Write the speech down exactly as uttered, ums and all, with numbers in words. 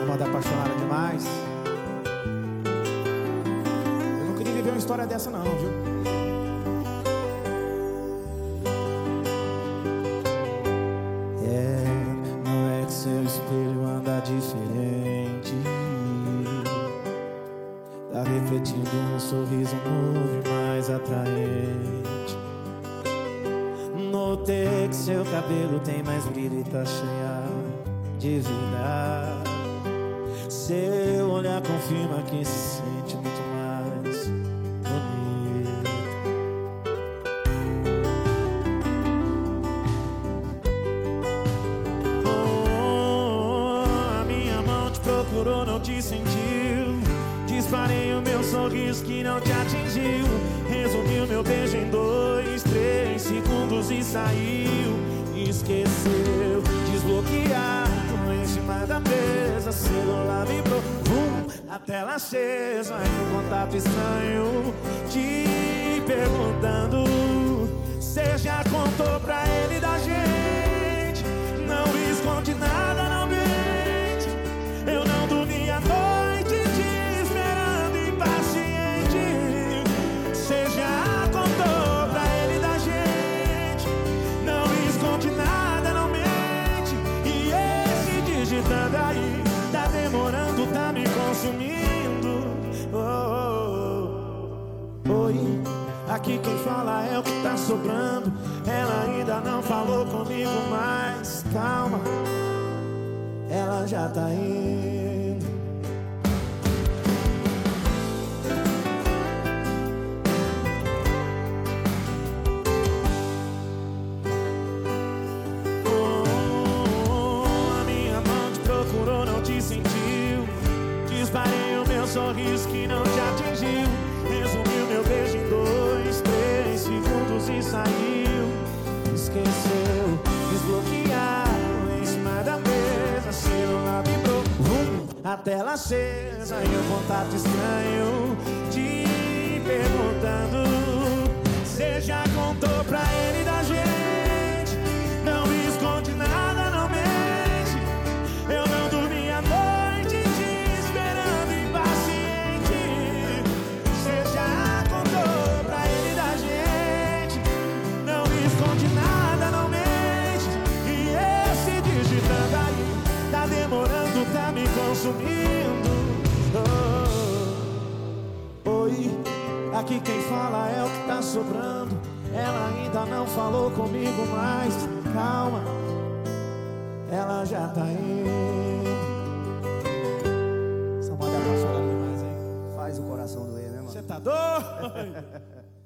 Essa moda apaixonada demais. Eu não queria viver uma história dessa não, viu? É, não é que seu espelho anda diferente. Tá refletindo um sorriso novo e mais atraente. Notei que seu cabelo tem mais brilho e tá cheia de vida. Seu olhar confirma que se sente muito mais bonito. Oh, a minha mão te procurou, não te sentiu. Disparei o meu sorriso que não te atingiu. Resumi o meu beijo em dois, três segundos e saiu. Esqueceu, desbloqueado em cima da mesa. Celular vibrou, vum, a tela acesa. E um contato estranho te perguntando: cê já contou pra ele da gente? Não esconde nada, não mente. Eu não dormi a noite te esperando impaciente. Cê já contou pra ele da gente? Não esconde nada, não mente. E esse digitando aí tá demorando, tá me consumindo. Oh, oh, oh. Oi, aqui quem fala é o que tá sobrando. Ela ainda não falou comigo, mas calma, ela já tá indo. Te sentiu, disparei o meu sorriso que não te atingiu. Resumiu meu beijo em dois, três segundos e saiu. Esqueceu, desbloqueado em cima da mesa. Celular vibrou, vum, a tela acesa. E um contato estranho te perguntando: cê já contou pra ele da gente? Não esconde nada, não mente. Eu não dormi a noite te esperando impaciente. Cê já contou pra ele da gente? Não esconde nada, não mente. E esse digitando aí tá demorando, tá me consumindo. Oh, oi, aqui quem fala é o que tá sobrando. Ela ainda não falou comigo, mas calma, ela já tá indo. Essa moda apaixonada demais, hein? Faz o coração doer, né, mano? Você tá doido?